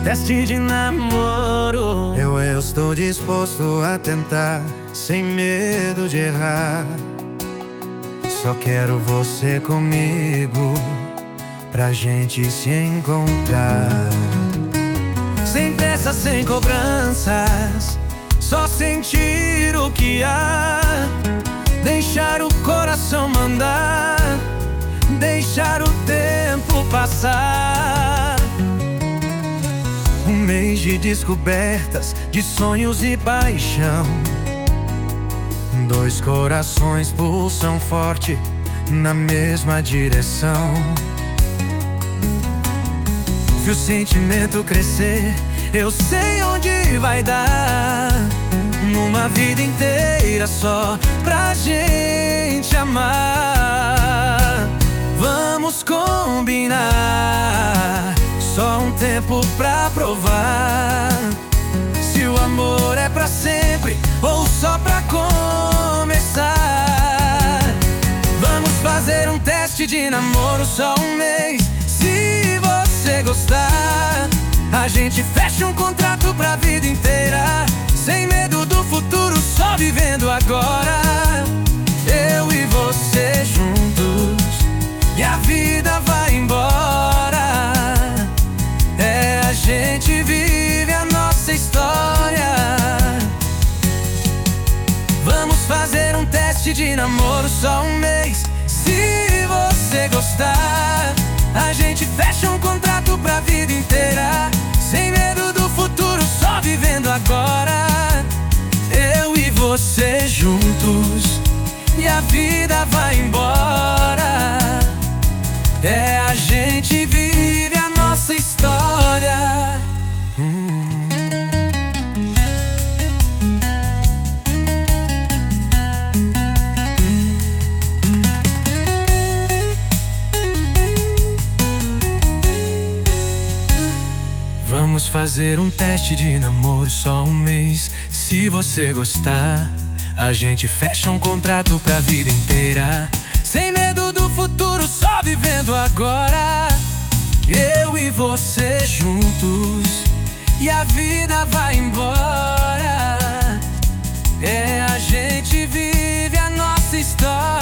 teste de namoro. Eu estou disposto a tentar, sem medo de errar. Só quero você comigo, pra gente se encontrar. Sem pressa, sem cobranças, só sentir o que há. Deixar o coração mandar, deixar o tempo passar. Um mês de descobertas, de sonhos e paixão. Dois corações pulsam forte na mesma direção. Vi o sentimento crescer, eu sei onde vai dar. Numa vida inteira só pra gente amar. Vamos combinar, só um tempo pra provar se o amor é pra sempre ou só pra começar. Vamos fazer um teste de namoro, só um mês. Se você gostar, a gente fecha um contrato pra vida inteira. Sem medo do futuro, só vivendo agora. Eu e você juntos, e a vida vai embora. É, a gente vive a nossa história. Vamos fazer um teste de namoro, só um mês. Se você gostar, a gente fecha um contrato pra vida inteira. Sem medo do futuro, só vivendo agora. Eu e você juntos, e a vida vai embora. É, a gente vive a nossa história. Vamos fazer um teste de namoro, só um mês. Se você gostar, a gente fecha um contrato pra vida inteira. Sem medo do futuro, só vivendo agora. Eu e você juntos, e a vida vai embora. É, a gente vive a nossa história.